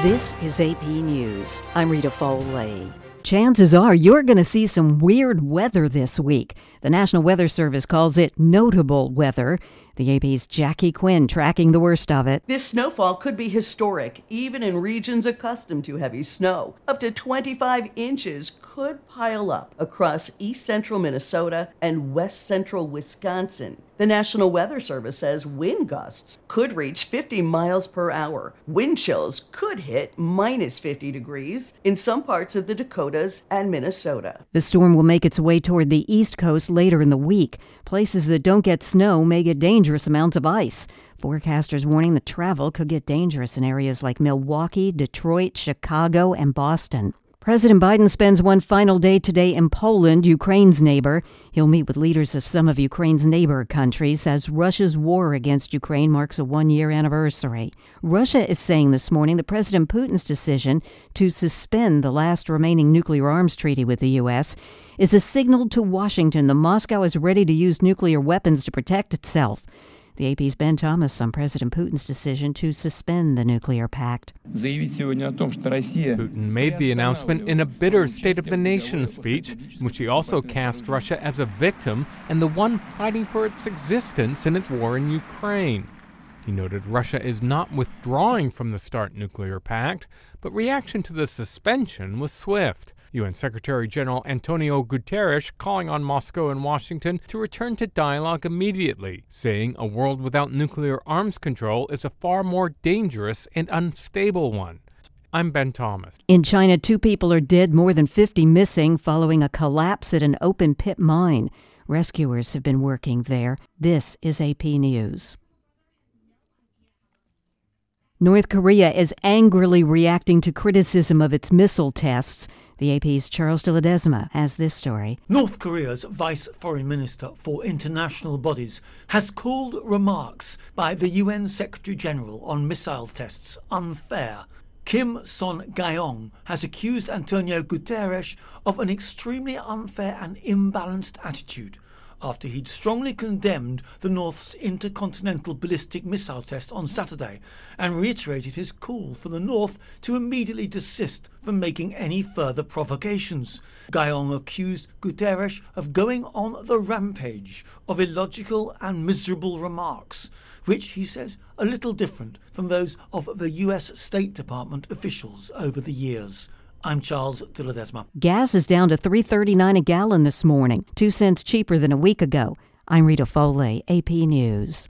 This is AP News. I'm Rita Foley. Chances are you're going to see some weird weather this week. The National Weather Service calls it notable weather. The AP's Jackie Quinn tracking the worst of it. This snowfall could be historic, even in regions accustomed to heavy snow. Up to 25 inches could pile up across east central Minnesota and west central Wisconsin. The National Weather Service says wind gusts could reach 50 miles per hour. Wind chills could hit minus 50 degrees in some parts of the Dakotas and Minnesota. The storm will make its way toward the East Coast later in the week. Places that don't get snow may get dangerous amounts of ice. Forecasters warning that travel could get dangerous in areas like Milwaukee, Detroit, Chicago, and Boston. President Biden spends one final day today in Poland, Ukraine's neighbor. He'll meet with leaders of some of Ukraine's neighbor countries as Russia's war against Ukraine marks a one-year anniversary. Russia is saying this morning that President Putin's decision to suspend the last remaining nuclear arms treaty with the U.S. is a signal to Washington that Moscow is ready to use nuclear weapons to protect itself. The AP's Ben Thomas on President Putin's decision to suspend the nuclear pact. Putin made the announcement in a bitter State of the Nation speech, in which he also cast Russia as a victim and the one fighting for its existence in its war in Ukraine. He noted Russia is not withdrawing from the START nuclear pact, but reaction to the suspension was swift. UN Secretary General Antonio Guterres calling on Moscow and Washington to return to dialogue immediately, saying a world without nuclear arms control is a far more dangerous and unstable one. I'm Ben Thomas. In China, 2 people are dead, more than 50 missing following a collapse at an open pit mine. Rescuers have been working there. This is AP News. North Korea is angrily reacting to criticism of its missile tests. The AP's Charles de Ledesma has this story. North Korea's Vice Foreign Minister for International Bodies has called remarks by the UN Secretary General on missile tests unfair. Kim Son-gyeong has accused Antonio Guterres of an extremely unfair and imbalanced attitude after he'd strongly condemned the North's intercontinental ballistic missile test on Saturday and reiterated his call for the North to immediately desist from making any further provocations. Gyeong accused Guterres of going on the rampage of illogical and miserable remarks, which he says are little different from those of the US State Department officials over the years. I'm Charles de Ledesma. Gas is down to $3.39 a gallon this morning, 2 cents cheaper than a week ago. I'm Rita Foley, AP News.